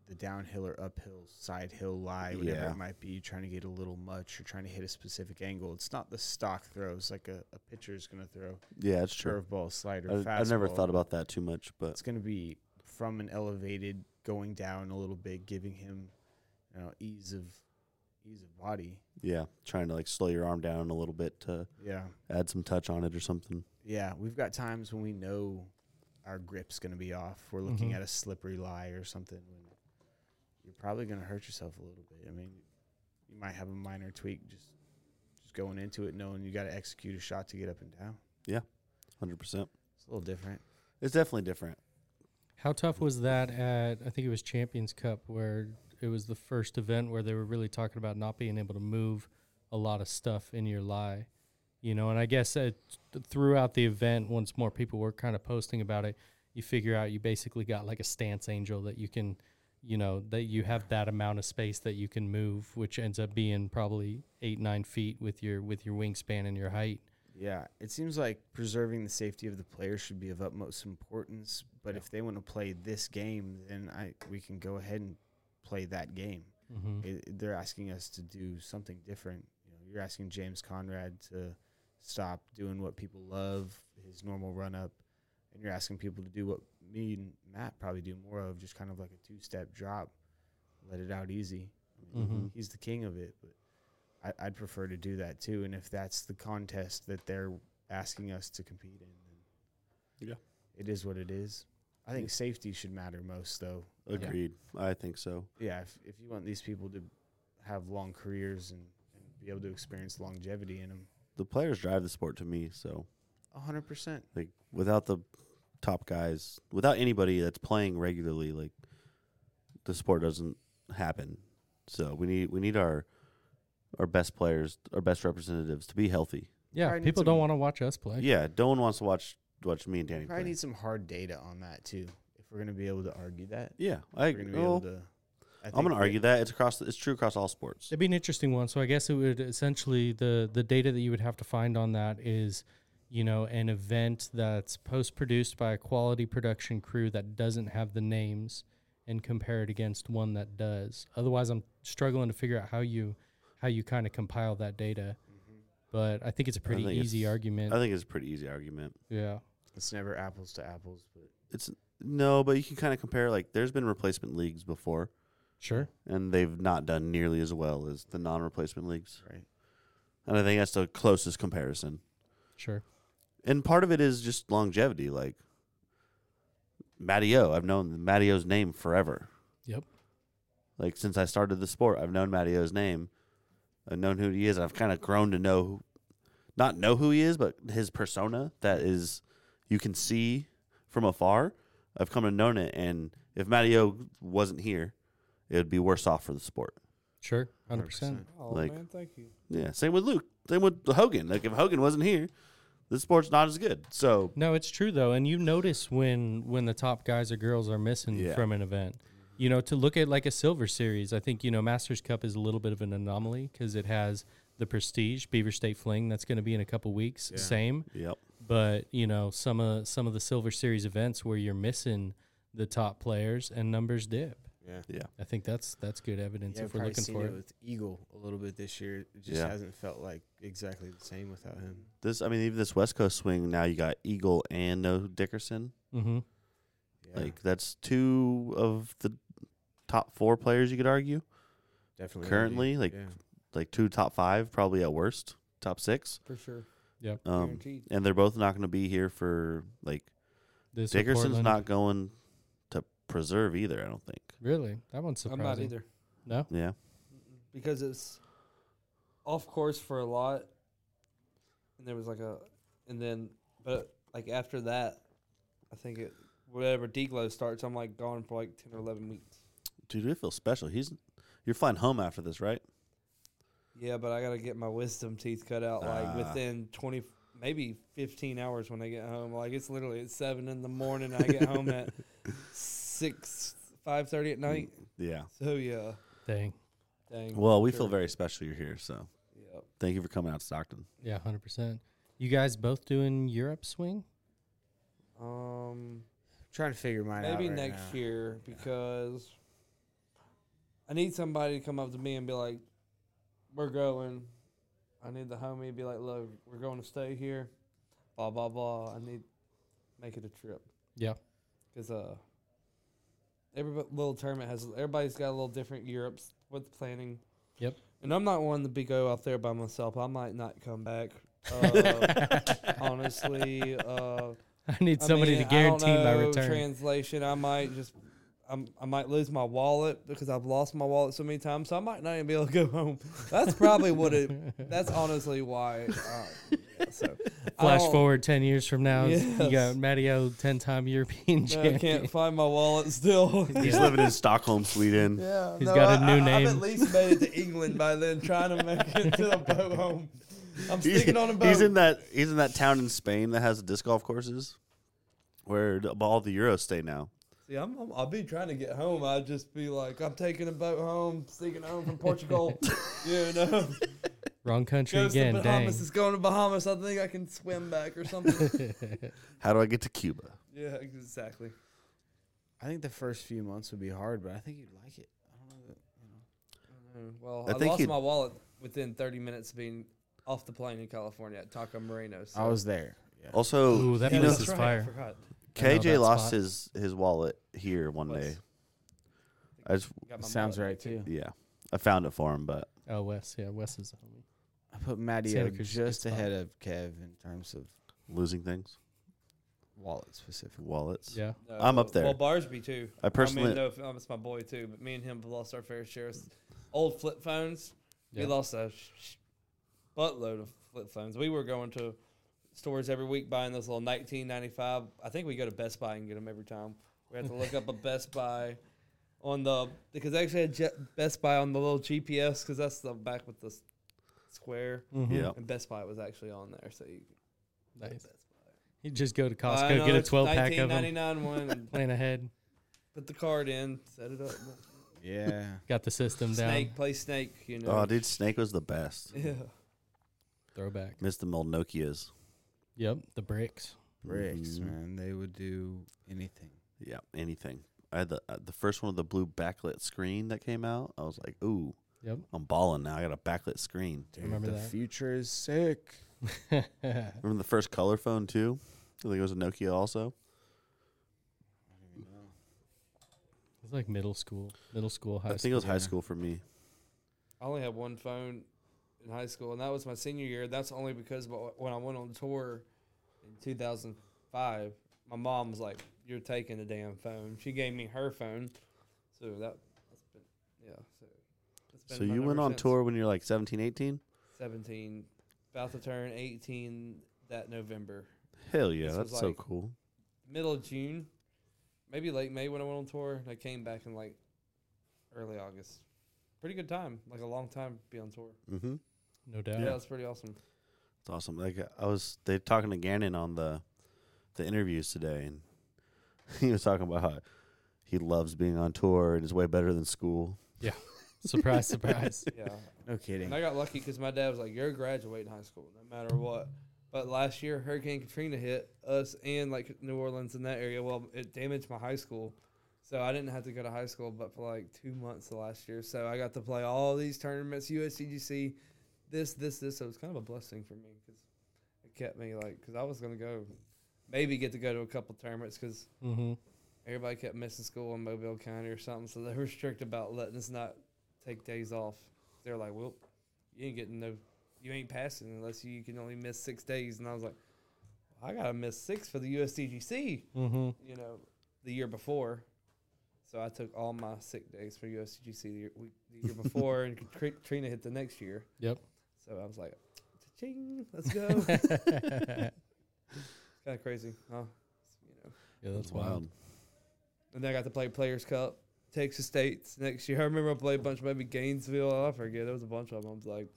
the downhill or uphill, side hill lie, whatever Yeah. it might be. You're trying to get a little much. You're trying to hit a specific angle. It's not the stock throws like a, a pitcher is going to throw. Yeah, it's true. Curveball, slider, I, fastball. I've never thought about that too much, but It's going to be from an elevated, going down a little bit, giving him, you know, ease of ease of body. yeah, trying to like slow your arm down a little bit to Yeah. add some touch on it or something. Yeah, we've got times when we know our grip's going to be off. We're looking Mhm. at a slippery lie or something when you're probably going to hurt yourself a little bit. I mean, you might have a minor tweak just just going into it knowing you got to execute a shot to get up and down. one hundred percent. It's a little different. It's definitely different. How tough was that at, I think it was Champions Cup, where it was the first event where they were really talking about not being able to move a lot of stuff in your lie, you know? And I guess uh, th- throughout the event, once more people were kind of posting about it, you figure out you basically got like a stance angel that you can, you know, that you have that amount of space that you can move, which ends up being probably eight, nine feet with your, with your wingspan and your height. Yeah, it seems like preserving the safety of the players should be of utmost importance. But if they want to play this game, then I we can go ahead and play that game. Mm-hmm. It, they're asking us to do something different. You know, you're asking James Conrad to stop doing what people love, his normal run up, and you're asking people to do what me and Matt probably do more of, just kind of like a two step drop, let it out easy. I mean, Mhm. He's the king of it, but I, I'd prefer to do that too. And if that's the contest that they're asking us to compete in, then Yeah. it is what it is. I think safety should matter most, though. Agreed. I think so. Yeah, if, if you want these people to have long careers and, and be able to experience longevity in them, The players drive the sport to me, so one hundred percent. like without the top guys, without anybody that's playing regularly, like the sport doesn't happen. So we need we need our our best players, our best representatives to be healthy. Yeah, Probably need people some- don't want to watch us play. Yeah, no one wants to watch watch me and Danny Probably play. need some hard data on that, too, if we're going to be able to argue that. Yeah, I We're going to be well, able to. I I'm think going to argue that it's across. It's true across all sports. It'd be an interesting one. So I guess it would essentially the the data that you would have to find on that is, you know, an event that's post produced by a quality production crew that doesn't have the names, and compare it against one that does. Otherwise, I'm struggling to figure out how you how you kind of compile that data. But I think it's a pretty think easy it's- argument. I think it's a pretty easy argument. yeah. It's never apples to apples, but It's no, but you can kind of compare. Like, there's been replacement leagues before, Sure. and they've not done nearly as well as the non-replacement leagues. right. And I think that's the closest comparison. Sure. And part of it is just longevity. Like Matty O, I've known Matty O's name forever. Yep. Like since I started the sport, I've known Matty O's name. I've known who he is. I've kind of grown to know, who, not know who he is, but his persona that is you can see from afar. I've come to know it, and if Matty O wasn't here, it would be worse off for the sport. Sure. one hundred percent. Oh Like- man, thank you. Yeah, same with Luke. Same with Hogan. Like if Hogan wasn't here, this sport's not as good. So No, it's true though, and you notice when when the top guys or girls are missing Yeah. from an event. You know, to look at like a silver series, I think you know Masters Cup is a little bit of an anomaly because it has the prestige Beaver State Fling that's going to be in a couple weeks. Yeah. Same, yep. but you know some of some of the silver series events where you're missing the top players and numbers dip. Yeah. Yeah. I think that's that's good evidence Yeah, if I've we're probably looking seen for it it. with Eagle a little bit this year. It just Yeah. hasn't felt like exactly the same without him. This, I mean, even this West Coast swing now, you got Eagle and no Dickerson. Mm-hmm. Yeah, Like that's two of the top four players you could argue. definitely. currently, like, yeah. Like two top five, probably at worst, top six. For sure. Yep. Um, Guaranteed. and they're both not going to be here for like This or Dickerson's Portland. not going to preserve either. I don't think. Really. That one's I'm surprising. not either. No. Yeah. Because it's off course for a lot, and there was like a, and then but like after that, I think it whatever D-Glow starts, I'm like gone for like ten or eleven weeks. Dude, it feels special. He's you're flying home after this, right? Yeah, but I gotta get my wisdom teeth cut out like Ah. within twenty, maybe fifteen hours when I get home. Like it's literally at seven in the morning. I get home at six, five thirty at night. Yeah. So yeah, Dang. dang. Well, we Sure. feel very special you're here, so Yep. thank you for coming out to Stockton. Yeah, one hundred percent. You guys both doing Europe swing? Um, trying to figure mine out. maybe right next now. year because I need somebody to come up to me and be like, "We're going." I need the homie to be like, "Look, we're going to stay here." Blah blah blah. I need make it a trip. Yeah. Because uh, every little tournament has everybody's got a little different Europe's with planning. Yep. And I'm not one to be go out there by myself. I might not come back. Uh, honestly, uh, I need I somebody mean, to guarantee I don't my know, return. Translation, I might just, I'm, I might lose my wallet because I've lost my wallet so many times. So I might not even be able to go home. That's probably what it. That's honestly why. Uh, yeah, so I Flash don't- forward ten years from now, you Yes. got Matteo, ten-time European No, champion. I can't find my wallet still. He's living in Stockholm, Sweden. Yeah, He's no, got a I- new I, name. I've at least made it to England by then, trying to make it to the boat home. I'm He's, sticking on a boat. he's in that. He's in that town in Spain that has disc golf courses, where the- all the Euros stay now. See, I'm, I'm, I'll be trying to get home. I'd just be like, I'm taking a boat home, sneaking home from Portugal. You know, Wrong country goes again, to dang. Bahamas. It's going to Bahamas. I think I can swim back or something. How do I get to Cuba? Yeah, exactly. I think the first few months would be hard, but I think you'd like it. I don't know. That, you know. Mm, Well, I I, think lost you'd- my wallet within thirty minutes of being off the plane in California at Taco Moreno. So. I was there. Yeah. Also, Ooh, that you Yeah, know, place that's is right, I fire. forgot. I know K J that lost spot. his his wallet here one Wes. day. I just Got my Sounds wallet right back. too. yeah, I found it for him, but Oh, Wes. Yeah, Wes is the homie. I put Matteo Santa Cruz is a good just spot. ahead of Kev in terms of losing things, wallet specifically. wallets. Yeah. No, I'm up there. Well, Barsby too. I personally, I mean, no, it's my boy too. But me and him have lost our fair share. of Old flip phones. Yeah. We lost a sh- buttload of flip phones. We were going to stores every week buying those little nineteen ninety-five. I think we go to Best Buy and get them every time. We have to look up a Best Buy on the because they actually had Je- Best Buy on the little G P S because that's the back with the s- square. Mhm. Yeah. And Best Buy was actually on there, so you could go to Nice. Best Buy. You just go to Buy Costco, get a another twelve pack of them, nineteen ninety-nine one and plan ahead, put the card in, set it up. Yeah. got the system down, Snake, play Snake, you know. oh dude, Snake was the best. Yeah. throwback. Missed them old Nokias. Yep, the bricks. Bricks, Mhm. man. They would do anything. Yeah, anything. I had the uh, the first one with the blue backlit screen that came out. I was like, ooh, Yep. I'm balling now. I got a backlit screen. Dude, Remember the that? future is sick. Remember the first color phone too? I think it was a Nokia also. It's like middle school, middle school, high I think school. it was high yeah. school for me. I only had one phone in high school, and that was my senior year. That's only because wh- when I went on tour in two thousand five, my mom was like, "You're taking the damn phone." She gave me her phone, so that that's been yeah. So, that's been So mine you went ever on since. tour when you're like seventeen, eighteen? seventeen, about to turn eighteen that November, Hell yeah, This that's was so like- cool. middle of June, maybe late May when I went on tour. And I came back in like early August. Pretty good time, like a long time to be on tour. Mm-hmm. No doubt. Yeah, that's pretty awesome. It's awesome. Like I was, they talking to Gannon on the the interviews today, and he was talking about how he loves being on tour and is way better than school. Surprise, surprise. Yeah. No kidding. And I got lucky because my dad was like, "You're graduating high school, no matter what." But last year, Hurricane Katrina hit us and like New Orleans in that area. Well, it damaged my high school, so I didn't have to go to high school, but for like two months the last year. So I got to play all these tournaments, U S C G C, this, this, this. So it was kind of a blessing for me because it kept me like because I was gonna go, maybe get to go to a couple tournaments because Mm-hmm. everybody kept missing school in Mobile County or something. So they were strict about letting us not take days off. They're like, well, you ain't getting no, you ain't passing unless you can only miss six days. And I was like, I gotta miss six for the U S C G C, Mm-hmm. you know, the year before. So I took all my sick days for U S C G C the year, week, the year before, and Katrina hit the next year. Yep. So I was like, ching, let's go. It's Yeah, kind of crazy, huh? You know. that's wild. And then I got to play Players Cup, Texas States next year. I remember I played a bunch, maybe Gainesville. I forget. There was a bunch of them. I was like,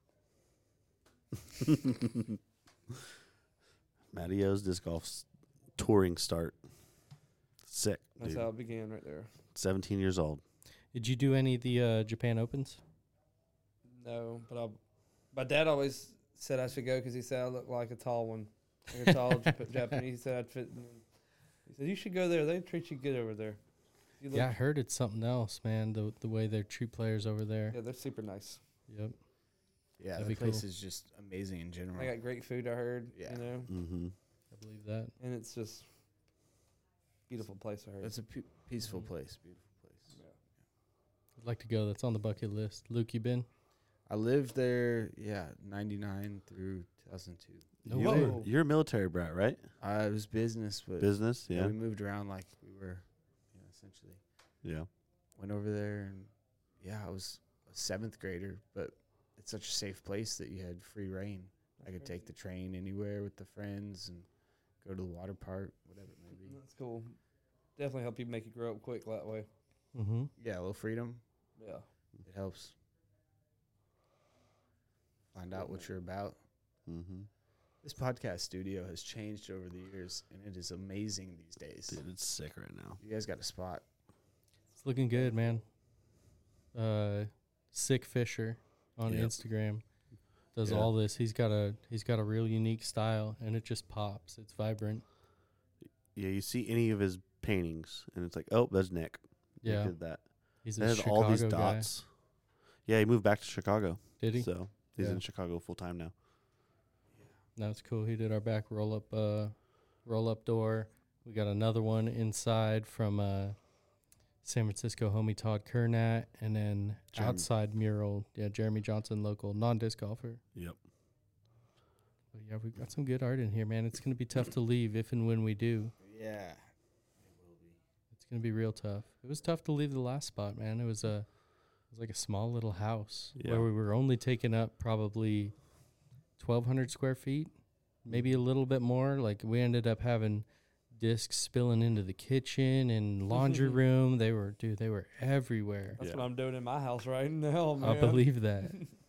Matteo's disc golf s- touring start. Sick, that's dude. how it began right there. seventeen years old. Did you do any of the uh, Japan Opens? No, but I, my dad always said I should go because he said I look like a tall one, like a tall Jap- Japanese. He said I'd fit. In. He said you should go there. They treat you good over there. You look- Yeah, I heard it's something else, man. The the way they treat players over there. yeah, they're super nice. Yep. Yeah, That'd the be place cool. is just amazing in general. They got great food. I heard. Yeah. You know, Mm-hmm. I believe that. and it's just beautiful place. I heard. It's a pe- peaceful Mhm. place, beautiful place. Yeah. I'd like to go. That's on the bucket list. Luke, you been? I lived there, yeah, ninety-nine through two thousand two. No you way. were, you're a military brat, right? I was business, but Business, yeah, yeah, we moved around like we were, you know, essentially. yeah. Went over there, and yeah, I was a seventh grader, but it's such a safe place that you had free reign. I could take the train anywhere with the friends and go to the water park, whatever it may be. That's cool. Definitely help you make you grow up quick that way. Mm-hmm. Yeah, a little freedom. Yeah. It helps. Find out what you're about. Mm-hmm. This podcast studio has changed over the years, and it is amazing these days. Dude, it's sick right now. You guys got a spot. It's looking good, man. Uh, Sick Fisher on Yep. Instagram does Yeah. all this. He's got a he's got a real unique style, and it just pops. It's vibrant. Yeah, you see any of his paintings, and it's like, oh, that's Nick. Nick Yeah, did that. he's It a has Chicago all these guy. dots. Yeah, he moved back to Chicago. Did he? So he's Yeah. in Chicago full time now. That's cool. He did our back roll up uh roll up door. We got another one inside from uh San Francisco homie Todd Kernat, and then Jeremy. outside mural, yeah, Jeremy Johnson, local non-disc golfer. Yep. But yeah, we've got some good art in here, man. It's gonna be tough to leave if and when we do. Yeah, it will be. It's gonna be real tough. It was tough to leave the last spot, man. It was a it was like a small little house Yeah. where we were only taking up probably twelve hundred square feet, maybe a little bit more. Like we ended up having discs spilling into the kitchen and laundry room. They were, dude, they were everywhere. That's Yeah. what I'm doing in my house right now, man. I believe that.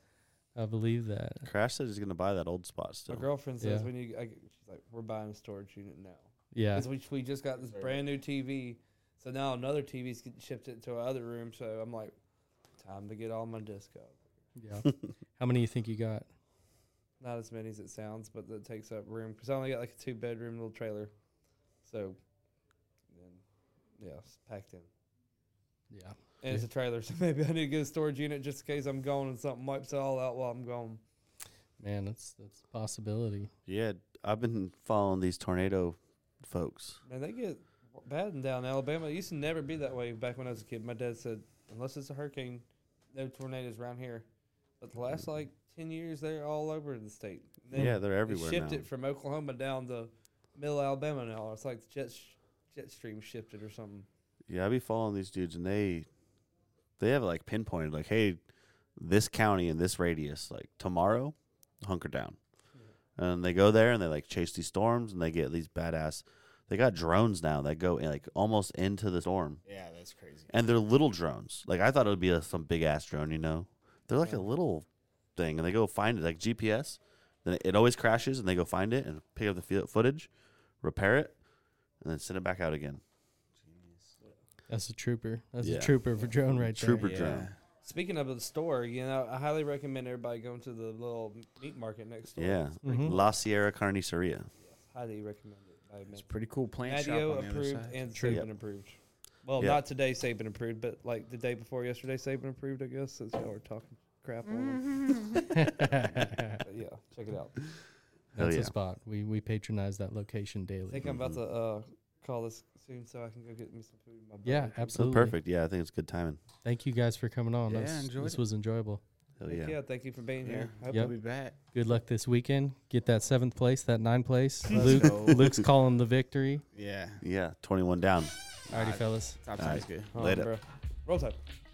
I believe that. Crash said he's gonna buy that old spot My still. girlfriend says Yeah. we need. I, she's like, we're buying a storage unit now. Yeah. Because we we just got this brand new T V, so now another T V's getting shipped into our other room. So I'm like, time to get all my disc out. Yeah. How many you think you got? Not as many as it sounds, but that takes up room. Because I only got like a two bedroom little trailer, so then yeah, it's packed in. Yeah. And it's a trailer, so maybe I need to get a storage unit just in case I'm gone and something wipes it all out while I'm gone. Man, that's that's a possibility. Yeah, I've been following these tornado folks. Man, they get bad in down in Alabama. It used to never be that way back when I was a kid. My dad said, unless it's a hurricane, no tornadoes around here. But the last like ten years, they're all over the state. Then Yeah, they're they everywhere shipped now. it from Oklahoma down to middle Alabama now. It's like jet sh- jet stream shipped it or something. Yeah, I be following these dudes, and they they have like pinpointed, like, hey, this county and this radius, like tomorrow, hunker down. And they go there and they like chase these storms, and they get these badass. They got drones now that go in, like almost into the storm, Yeah, that's crazy. and they're little drones. Like I thought it would be a, some big ass drone, you know. They're like Yeah. a little thing, and they go find it like G P S. Then it, it always crashes, and they go find it and pick up the fi- footage, repair it, and then send it back out again. That's a trooper. That's Yeah. a trooper for drone right Trooper there. drone. Speaking of the store, you know, I highly recommend everybody going to the little meat market next door. Yeah, It's pretty Mhm. cool. La Sierra Carniceria. Highly recommend it. I It's mean, pretty cool plant shop Patio on the other approved side. and True. Saban approved. Well, Yeah. not today Saban approved, but like the day before yesterday Saban approved, I guess, since y'all were talking crap on them. But yeah, check it out. Hell That's yeah. the spot. We we patronize that location daily. I think I'm about to uh, call this soon so I can go get me some food in my Yeah, belly. So absolutely. perfect. Yeah, I think it's good timing. Thank you guys for coming on. Yeah, That's- enjoyed this it. was enjoyable. Hell Heck yeah. yeah, thank you for being Yeah. here. I hope Yep. We'll be back. Good luck this weekend. Get that seventh place, that ninth place. Let's Luke, go. Luke's calling the victory. Yeah. Yeah, twenty-one down. Alrighty, fellas. Top All time's right. good. Oh, Later. bro. Roll Tide.